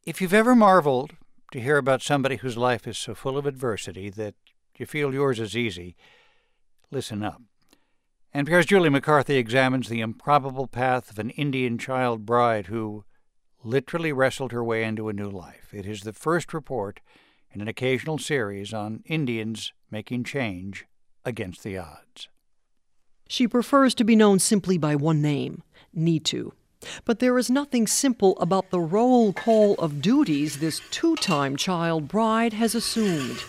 If you've ever marveled to hear about somebody whose life is so full of adversity that you feel yours is easy, listen up. NPR's Julie McCarthy examines the improbable path of an Indian child bride who literally wrestled her way into a new life. It is the first report in an occasional series on Indians making change against the odds. She prefers to be known simply by one name, Neetu. But there is nothing simple about the roll call of duties this two-time child bride has assumed.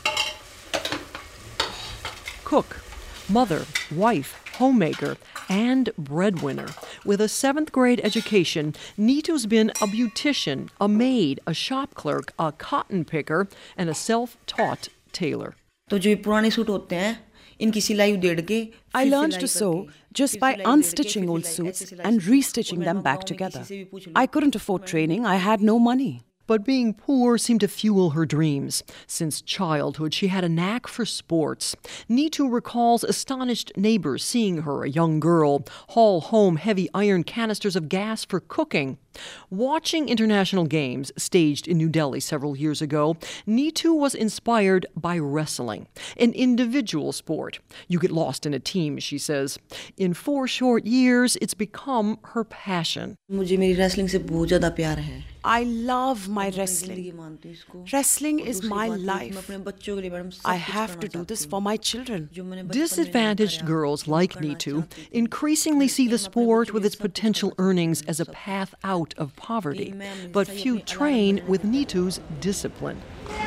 Cook, mother, wife, homemaker, and breadwinner. With a 7th grade education, Neetu's been a beautician, a maid, a shop clerk, a cotton picker, and a self-taught tailor. I learned to sew just by unstitching old suits and restitching them back together. I couldn't afford training. I had no money. But being poor seemed to fuel her dreams. Since childhood, she had a knack for sports. Neetu recalls astonished neighbors seeing her, a young girl, haul home heavy iron canisters of gas for cooking. Watching international games staged in New Delhi several years ago, Neetu was inspired by wrestling, an individual sport. You get lost in a team, she says. In 4 short years, it's become her passion. I love my wrestling. Wrestling is my life. I have to do this for my children. Disadvantaged girls like Neetu increasingly see the sport with its potential earnings as a path out of poverty, but few train with Neetu's discipline.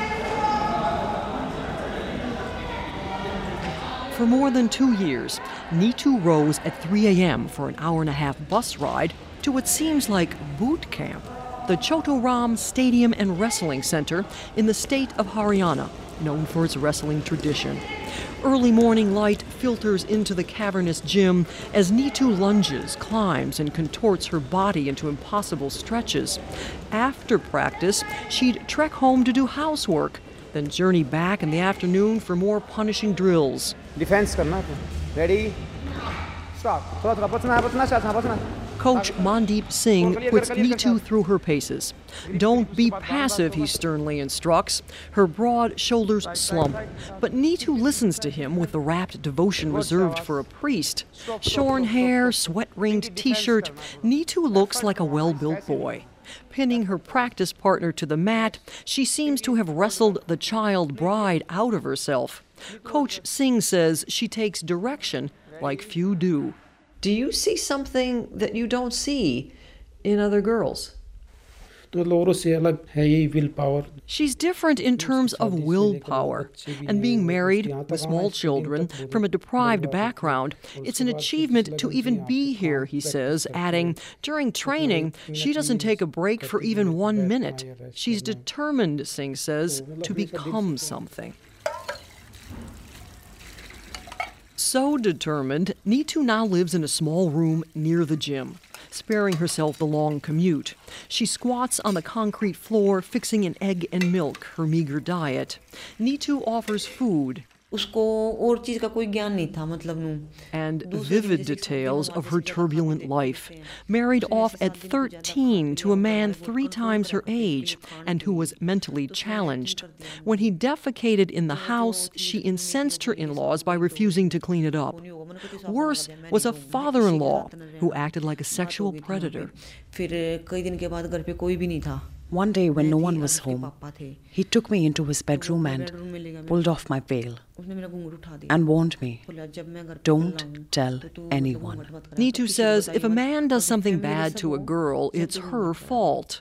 For more than 2 years, Neetu rose at 3 a.m. for an hour-and-a-half bus ride to what seems like boot camp, the Choto Stadium and Wrestling Center in the state of Haryana, known for its wrestling tradition. Early morning light filters into the cavernous gym as Neetu lunges, climbs, and contorts her body into impossible stretches. After practice, she'd trek home to do housework, then journey back in the afternoon for more punishing drills. Defense karna. Ready? Start. Coach Mandeep Singh puts Neetu through her paces. Don't be passive, he sternly instructs. Her broad shoulders slump. But Neetu listens to him with the rapt devotion reserved for a priest. Shorn hair, sweat-ringed t-shirt, Neetu looks like a well-built boy. Pinning her practice partner to the mat, she seems to have wrestled the child bride out of herself. Coach Singh says she takes direction like few do. Do you see something that you don't see in other girls? She's different in terms of willpower. And being married with small children from a deprived background, it's an achievement to even be here, he says, adding, during training, she doesn't take a break for even 1 minute. She's determined, Singh says, to become something. So determined, Neetu now lives in a small room near the gym, sparing herself the long commute. She squats on the concrete floor, fixing an egg and milk, her meager diet. Neetu offers food and vivid details of her turbulent life. Married off at 13 to a man 3 times her age and who was mentally challenged. When he defecated in the house, she incensed her in-laws by refusing to clean it up. Worse was a father-in-law who acted like a sexual predator. One day when no one was home, he took me into his bedroom and pulled off my veil and warned me, don't tell anyone. Neetu says if a man does something bad to a girl, it's her fault.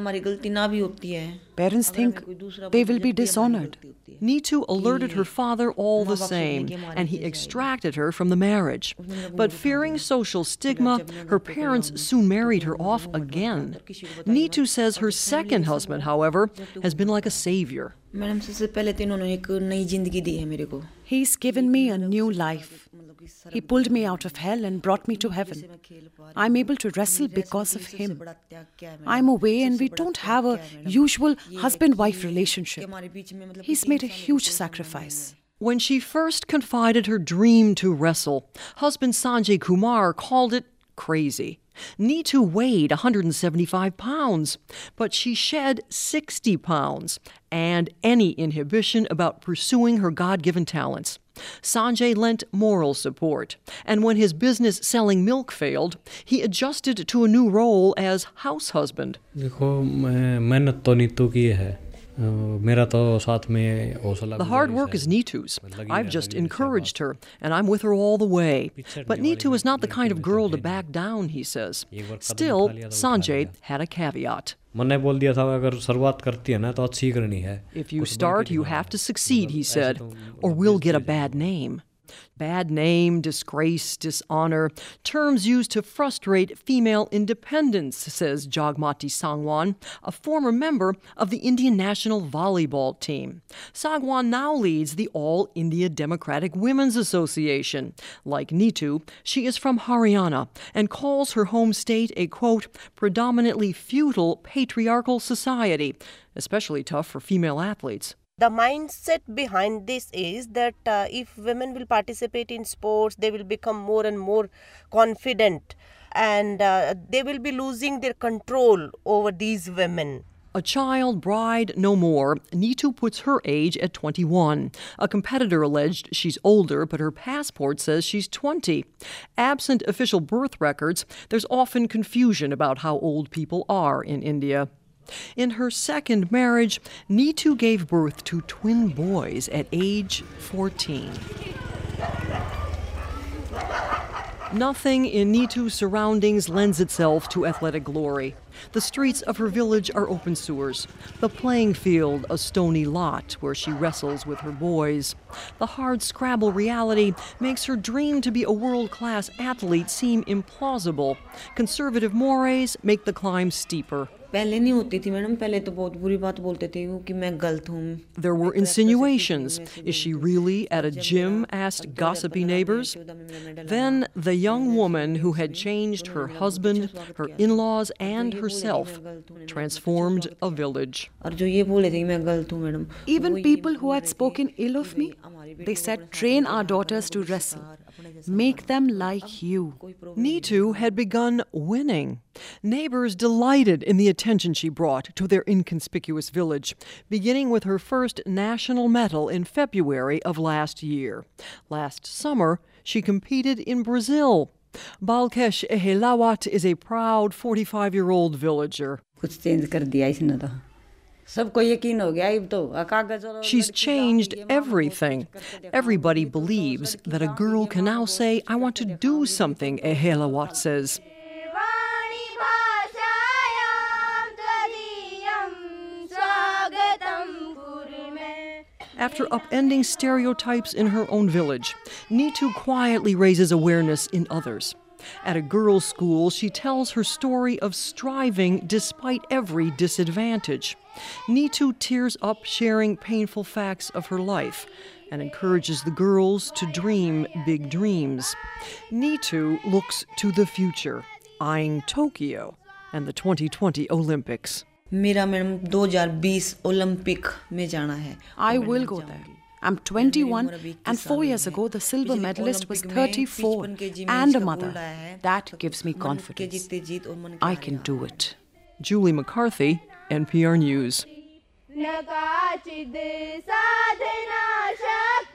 Parents think they will be dishonored. Neetu alerted her father all the same, and he extracted her from the marriage. But fearing social stigma, her parents soon married her off again. Neetu says her second husband, however, has been like a savior. He's given me a new life. He pulled me out of hell and brought me to heaven. I'm able to wrestle because of him. I'm away and we don't have a usual husband-wife relationship. He's made a huge sacrifice. When she first confided her dream to wrestle, husband Sanjay Kumar called it crazy. Neetu weighed 175 pounds, but she shed 60 pounds and any inhibition about pursuing her God-given talents. Sanjay lent moral support, and when his business selling milk failed, he adjusted to a new role as house husband. देखो मेहनत तो नीतू की है मेरा तो साथ में हौसला The hard work is Neetu's. I've just encouraged her, and I'm with her all the way. But Neetu is not the kind of girl to back down, he says. Still, Sanjay had a caveat. मैंने बोल दिया था अगर शुरुआत करती है ना तो अच्छी करनी है. If you start, you have to succeed, he said, or we'll get a bad name. Bad name, disgrace, dishonor, terms used to frustrate female independence, says Jagmati Sangwan, a former member of the Indian national volleyball team. Sangwan now leads the All India Democratic Women's Association. Like Neetu, she is from Haryana and calls her home state a, quote, predominantly feudal patriarchal society, especially tough for female athletes. The mindset behind this is that if women will participate in sports, they will become more and more confident and they will be losing their control over these women. A child bride no more, Neetu puts her age at 21. A competitor alleged she's older, but her passport says she's 20. Absent official birth records, there's often confusion about how old people are in India. In her second marriage, Neetu gave birth to twin boys at age 14. Nothing in Neetu's surroundings lends itself to athletic glory. The streets of her village are open sewers, the playing field a stony lot where she wrestles with her boys. The hard scrabble reality makes her dream to be a world-class athlete seem implausible. Conservative mores make the climb steeper. पहले नहीं होती थी madam पहले तो बहुत बुरी बात बोलते थे वो कि मैं गलत हूँ. There were insinuations. Is she really at a gym? Asked gossipy neighbors. Then the young woman who had changed her husband, her in-laws, and herself transformed a village. और जो ये बोले थे कि मैं गलत हूँ madam. Even people who had spoken ill of me, they said, train our daughters to wrestle. Make them like you. Neetu had begun winning. Neighbors delighted in the attention she brought to their inconspicuous village, beginning with her first national medal in February of last year. Last summer, she competed in Brazil. Balkesh Ehelawat is a proud 45-year-old villager. कुछ change कर दिया इसने तो. सबको यकीन हो गया अब तो. She's changed everything. Everybody believes that a girl can now say, I want to do something, Ehelawat says. After upending stereotypes in her own village, Neetu quietly raises awareness in others. At a girls' school, she tells her story of striving despite every disadvantage. Neetu tears up sharing painful facts of her life and encourages the girls to dream big dreams. Neetu looks to the future, eyeing Tokyo and the 2020 Olympics. मेरा madam 2020 Olympic में जाना है. I will go there. I'm 21 and 4 years ago the silver medalist was 34 and a mother. That gives me confidence. I can do it. Julie McCarthy, NPR News.